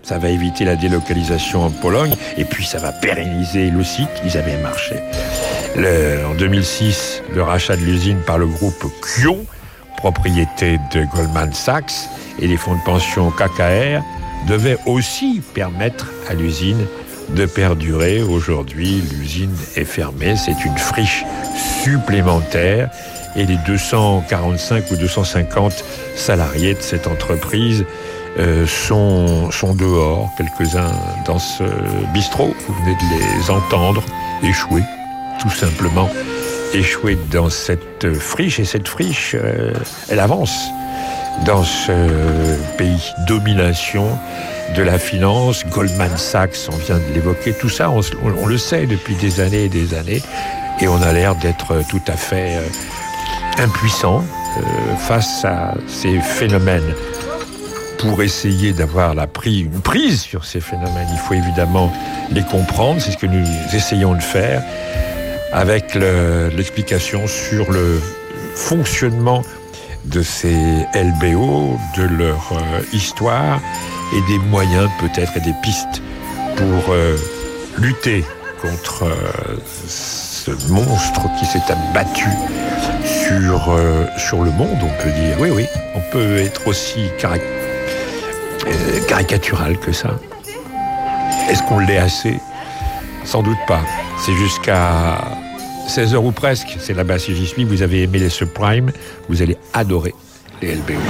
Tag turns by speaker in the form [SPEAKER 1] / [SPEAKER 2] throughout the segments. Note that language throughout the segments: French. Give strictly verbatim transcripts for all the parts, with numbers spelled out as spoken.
[SPEAKER 1] Ça va éviter la délocalisation en Pologne et puis ça va pérenniser le site. Ils avaient marché. Le, en deux mille six, le rachat de l'usine par le groupe Kion, propriété de Goldman Sachs, et les fonds de pension K K R devait aussi permettre à l'usine de perdurer. Aujourd'hui, l'usine est fermée. C'est une friche supplémentaire et les deux cent quarante-cinq ou deux cent cinquante salariés de cette entreprise euh, sont, sont dehors. Quelques-uns dans ce bistrot, vous venez de les entendre, échoués, tout simplement échoués dans cette friche. Et cette friche, euh, elle avance dans ce pays. Domination de la finance, Goldman Sachs, on vient de l'évoquer, tout ça, on, on, on le sait depuis des années et des années, et on a l'air d'être tout à fait euh, impuissant euh, face à ces phénomènes. Pour essayer d'avoir la prise, une prise sur ces phénomènes, il faut évidemment les comprendre, c'est ce que nous essayons de faire, avec le, l'explication sur le fonctionnement de ces L B O, de leur euh, histoire et des moyens peut-être et des pistes pour euh, lutter contre euh, ce monstre qui s'est abattu sur, euh, sur le monde, on peut dire. Oui, oui, on peut être aussi caric- euh, caricatural que ça. Est-ce qu'on l'est assez ? Sans doute pas. C'est jusqu'à seize heures ou presque, c'est là-bas si j'y suis. Vous avez aimé les subprimes, vous allez adorer les L B O.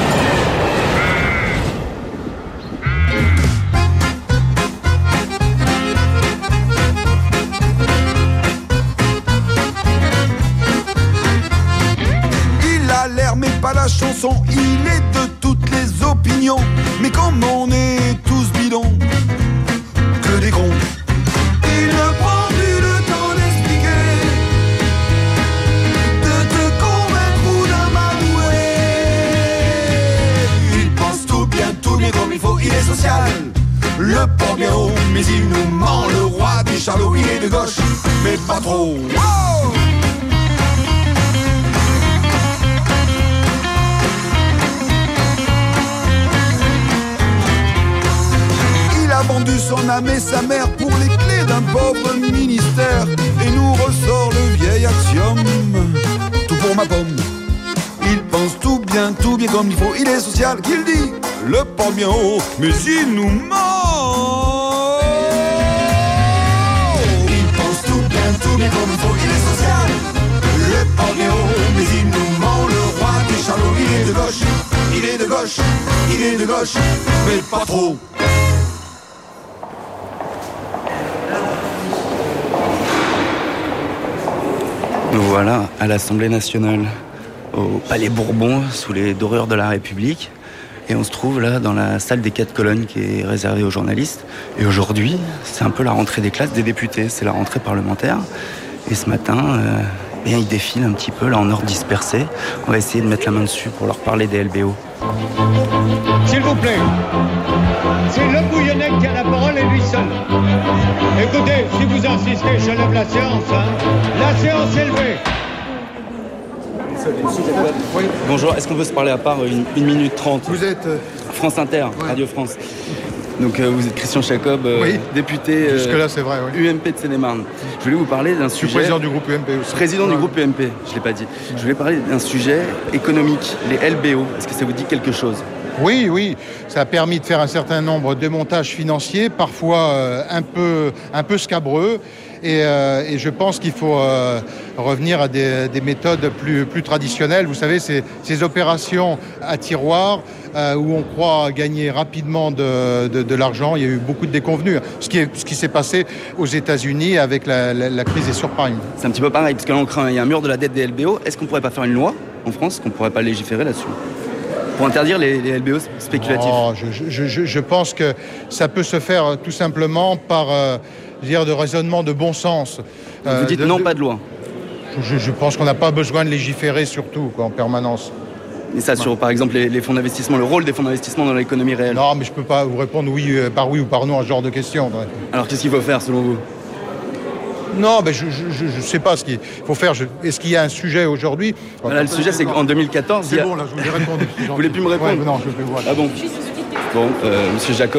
[SPEAKER 2] Il a l'air mais pas la chanson, il est de toutes les opinions. Mais comme on est tous bidons, que des cons. Il ne prend plus le temps d'expliquer, de te convaincre ou d'amadouer. Il pense tout bien, tout bien comme il faut, il est social, le port bien haut, mais il nous ment. Le roi des charlots, il est de gauche, mais pas trop. Wow! Il a vendu son âme et sa mère pour les clés d'un pauvre ministère et nous ressort le vieil axiome, tout pour ma pomme. Il pense tout bien, tout bien comme il faut, il est social, qu'il dit, le port bien haut, mais il nous ment. Il pense tout bien, tout bien comme il faut, il est social, le port bien haut, mais il nous ment. Le roi des charlots, il est de gauche, il est de gauche, il est de gauche, mais pas trop.
[SPEAKER 3] Nous voilà à l'Assemblée nationale, au Palais Bourbon, sous les dorures de la République. Et on se trouve là dans la salle des quatre colonnes qui est réservée aux journalistes. Et aujourd'hui, c'est un peu la rentrée des classes des députés, c'est la rentrée parlementaire. Et ce matin, euh, bien, ils défilent un petit peu là en ordre dispersé. On va essayer de mettre la main dessus pour leur parler des L B O.
[SPEAKER 4] S'il vous plaît, c'est le bouillonnec qui a la parole et lui seul. Écoutez, si vous insistez, je lève la séance. Hein. La séance est levée.
[SPEAKER 3] Bonjour, est-ce qu'on peut se parler à part une, une minute trente ?
[SPEAKER 5] Vous êtes... Euh...
[SPEAKER 3] France Inter, ouais. Radio France. Donc euh, vous êtes Christian Jacob, euh,
[SPEAKER 5] oui.
[SPEAKER 3] député euh,
[SPEAKER 5] Jusque-là, c'est vrai, oui.
[SPEAKER 3] U M P de Seine-et-Marne. Je voulais vous parler d'un
[SPEAKER 5] Je suis
[SPEAKER 3] sujet...
[SPEAKER 5] président du groupe U M P aussi.
[SPEAKER 3] Président
[SPEAKER 5] ouais.
[SPEAKER 3] du groupe U M P, je ne l'ai pas dit. Je voulais parler d'un sujet économique, les L B O. Est-ce que ça vous dit quelque chose ?
[SPEAKER 5] Oui, oui. Ça a permis de faire un certain nombre de montages financiers, parfois euh, un peu, un peu scabreux. Et, euh, et je pense qu'il faut euh, revenir à des, des méthodes plus, plus traditionnelles. Vous savez, ces, ces opérations à tiroir euh, où on croit gagner rapidement de, de, de l'argent. Il y a eu beaucoup de déconvenues. Ce qui, est, ce qui s'est passé aux États-Unis avec la, la, la crise des subprimes.
[SPEAKER 3] C'est un petit peu pareil, parce que là, on craint, il y a un mur de la dette des L B O. Est-ce qu'on ne pourrait pas faire une loi en France, qu'on ne pourrait pas légiférer là-dessus pour interdire les, les L B O spéculatifs?
[SPEAKER 5] Oh, je, je, je, je pense que ça peut se faire tout simplement par... Euh, dire de raisonnement de bon sens.
[SPEAKER 3] Euh, Vous dites
[SPEAKER 5] de,
[SPEAKER 3] non,
[SPEAKER 5] de,
[SPEAKER 3] pas de loi.
[SPEAKER 5] Je, je pense qu'on n'a pas besoin de légiférer surtout, quoi, en permanence.
[SPEAKER 3] Et ça, sur par exemple les, les fonds d'investissement, le rôle des fonds d'investissement dans l'économie réelle.
[SPEAKER 5] Non, mais je ne peux pas vous répondre oui, euh, par oui ou par non à ce genre de questions. Ouais.
[SPEAKER 3] Alors qu'est-ce qu'il faut faire selon vous?
[SPEAKER 5] Non, mais je ne sais pas ce qu'il faut faire. Je, est-ce qu'il y a un sujet aujourd'hui?
[SPEAKER 3] Voilà, le sujet, c'est qu'en deux mille quatorze...
[SPEAKER 5] C'est
[SPEAKER 3] il y a...
[SPEAKER 5] bon, là, je vous ai répondu.
[SPEAKER 3] Vous voulez plus me répondre?
[SPEAKER 5] Ouais, non, je vais voir.
[SPEAKER 3] Ah bon? Bon, euh, Monsieur Jacob.